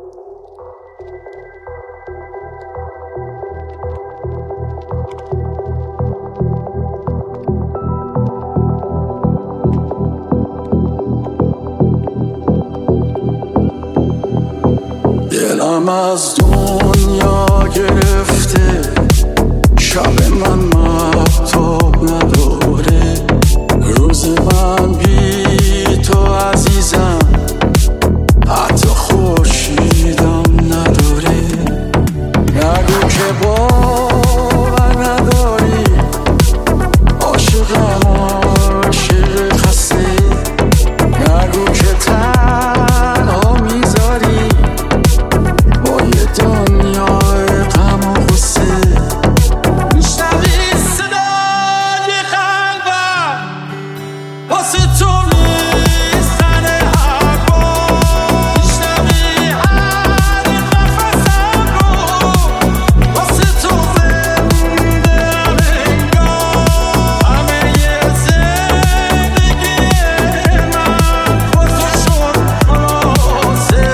دلم از دنیا گرفته، شب من مهتاب نداره، روز من بی تو عزیزم حتی خورشیدم نداره. نگو که باور نداری، عاشقم عاشق خسته، نگو که تنها میذاری با یه دنیای غم و غصه. میشنوی صدای قلبم واسه تو میزنه هر بار، میشنوی هر نفسم رو واسه تو زنده انگار. همه زندگی من با تو شد خلاصه.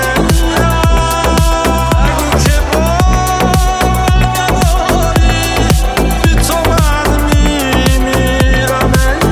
نگو که باور نداری، بی تو من میمیرم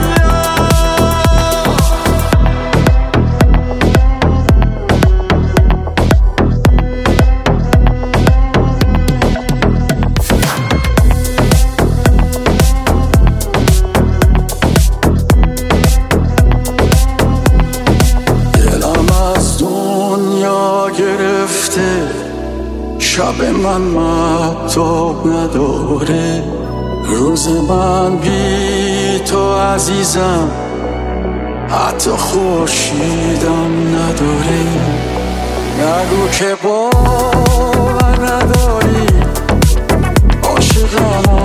دلم از دنیا گرفته، شب من مهتاب نداره، روز من بی تو عزیزم حتی خورشیدم نداره. نگو که باور نداری، عاشقم